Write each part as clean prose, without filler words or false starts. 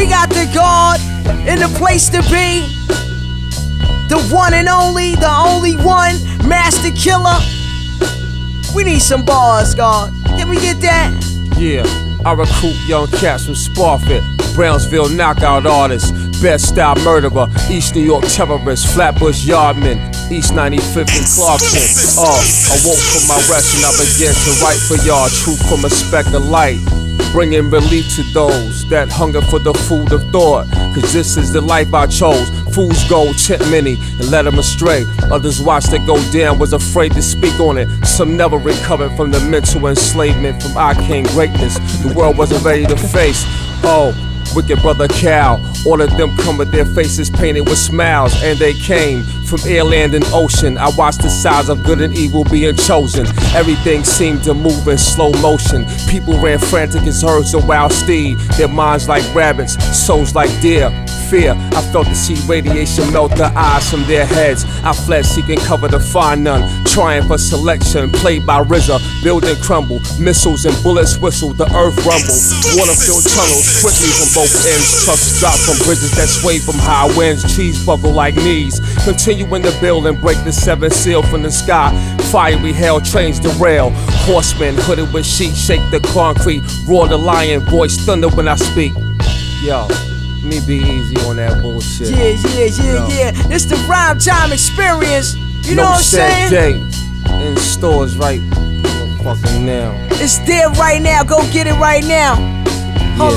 We got the God in the place to be. The one and only, the only one, Master Killer. We need some bars, God. Can we get that? Yeah, I recruit young cats from Sparfit, Brownsville knockout artists, Bed-Stuy murderer, East New York terrorist, Flatbush yardman, East 95th and Clarkson. I woke from my rest and I began to write for y'all, truth from a speck of light, bringing relief to those that hunger for the food of thought. Cause this is the life I chose. Fools go tip many and led them astray. Others watched it go down, was afraid to speak on it. Some never recovered from the mental enslavement from our king greatness the world wasn't ready to face. Wicked brother Cal, all of them come with their faces painted with smiles, and they came from air, land, and ocean. I watched the sides of good and evil being chosen. Everything seemed to move in slow motion. People ran frantic as herds of wild steed, their minds like rabbits, souls like deer. Fear, I felt the sea radiation melt the eyes from their heads. I fled seeking cover to find none, trying for selection, played by RZA. Building crumble, missiles and bullets whistle, the earth rumble. Water-filled tunnels quickly from both ends. Trucks drop from bridges that sway from high winds. Trees buckle like knees, continuing to build and break the seventh seal from the sky. Fiery hell trains derail. Horsemen hooded with sheets shake the concrete. Roar the lion, voice thunder when I speak. Yo, me be easy on that bullshit. Yeah. It's the Rhyme Time Experience. You know what I'm saying? Day in stores right fucking now. It's there right now. Go get it right now. Hold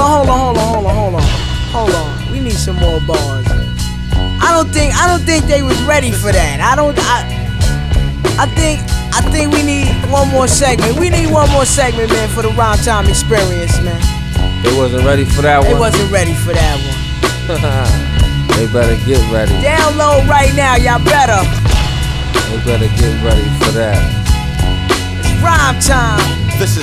on. We need some more bars. I don't think they was ready for that. I think we need one more segment. We need one more segment, man, for the Rhyme Time Experience, man. They wasn't ready for that one. They wasn't ready for that one. They better get ready. Download right now, y'all better. They better get ready for that. It's Rhyme Time.